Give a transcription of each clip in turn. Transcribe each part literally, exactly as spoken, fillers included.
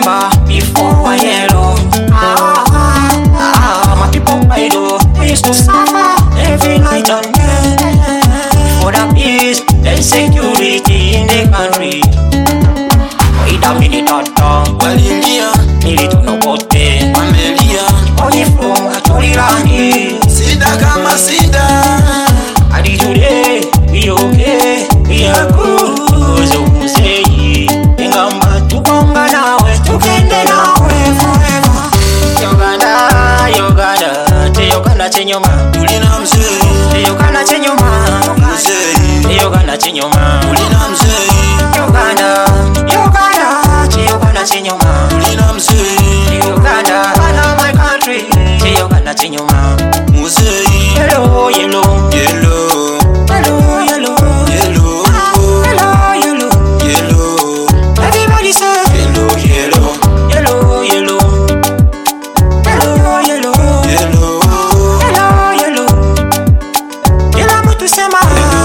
remember before yellow. Ah, ah, ah, my people I do. They used to suffer every night and day for the peace and security in the country. Wait a minute, Tata. Walilia, nilitunokote wamelia, onifunga tulilani sida kama sida. Hadi today, we okay, we are good. Uzumuzei, ingamba tukonga nawe, tukende nawe forever. Yoganda, Yoganda, te Yoganda chenyoma, Ulina mzee, te Yoganda chenyoma, mzee, te Yoganda chenyoma, ulina mzee, Yoganda, Yoganda, te Yoganda chenyoma, ulina mzee, Yoganda, Ghana my country, te Yoganda chenyoma, mzee. yellow, yellow, Yellow, yellow, yellow, yellow, yellow, yellow, yellow, everybody say yellow, yellow, yellow, yellow, yellow, yellow, yellow, yellow, yellow. Kila mtu sema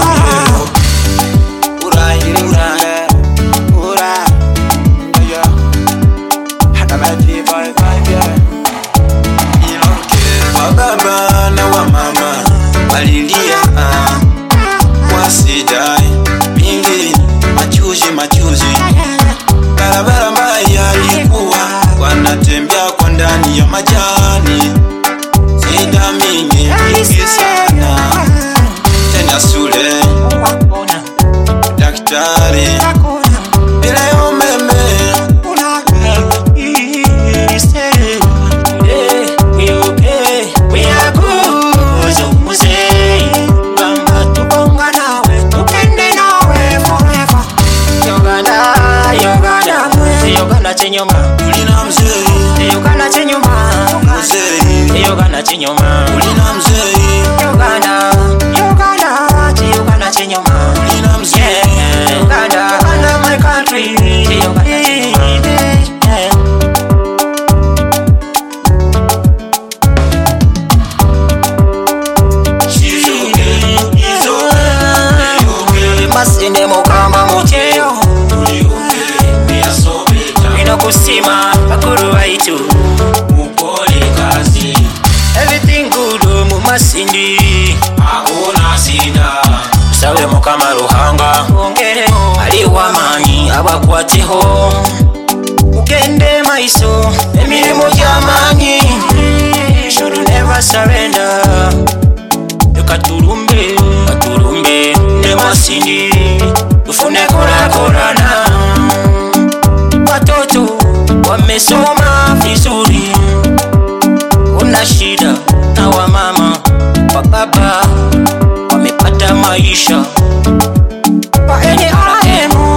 ura, ura, ura, yeah. Hata maji vibe, yeah. Wa baba na wa mama walilia wasidai mingi machuzi machuzi. Barabara mbaya alikuwa wanatembea kwa ndani ya majani. Sida mingi mingi sana. Tena shule daktari bila umeme. Chenyoma, Ulina mzee, Yoganda chenyoma, mzee, Yoganda chenyoma, ulina mzee, Yoganda, Yoganda, Yoganda chenyoma, ulina mzee, Yoganda, Ghana my country, Yoganda chenyoma. Masinde mukama mucheyo kusima bakuru baitu mukole kazi. everything good mu masindi Hakuna sida. sawe mukama ruhanga ongere ali wamani abakwateho ugende maiso emirimo y'amanyi should never surrender. Katurumbe katurumbe ne masindi ufune kora korana. Watoto wamesoma vizuri, una shida na wamama wababa wamepata maisha. Waeni aremu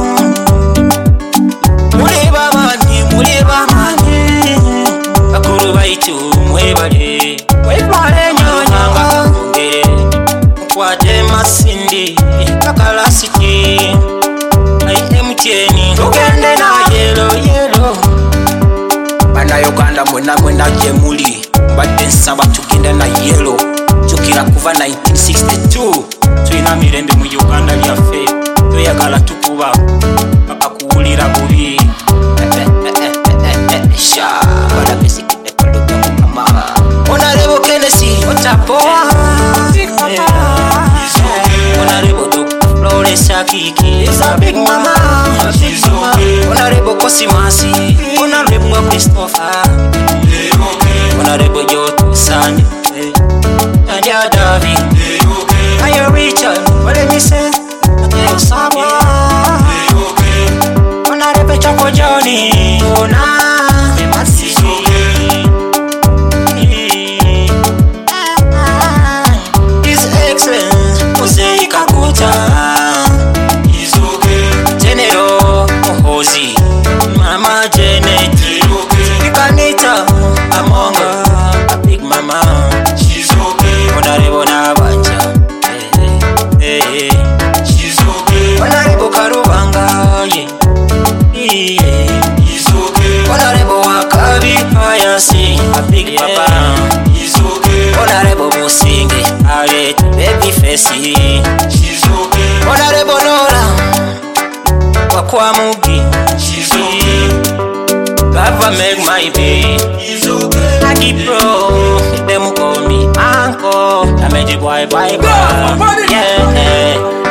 muleba mani muleba mani bakuru baitu mwebale mwebale nyonga ngere mkwate masindi kakalasiti M T N tugende na yellow yellow. Bana Uganda mwena mwena jemuli mbadde nsaba tugende na yellow. Jukira kuva nineteen sixty-two tuyina mirembe mu Uganda lyaffe, tuyagala tukuba paka kuwulira bubi. Sha bana besikide paluka mukama Honorable Kennedy Otapoa Honorable Doctor Flores Akiki is a big mama. Honorable Kosimasi, Honorable Christopher, Honorable Joto Sandy, and your Davi. Are you Richard? What did you say? Honorable Choco Johnny, Ona, His Excellency Jose Kakuta. Mama Janet, Ikanita, among a big mama. She's okay. Honorable Nabanja, hey, hey, she's okay. Honorable Karubanga, yeah, he's okay. Honorable Wakabi Payasi, a big papa. He's okay. Honorable Musingi, Alet, baby facey. She's okay. Honorable Nora, Wakwamugi. She's okay. God make my pay. I keep pro, them call me uncle. I made you boy bye bye. Yeah.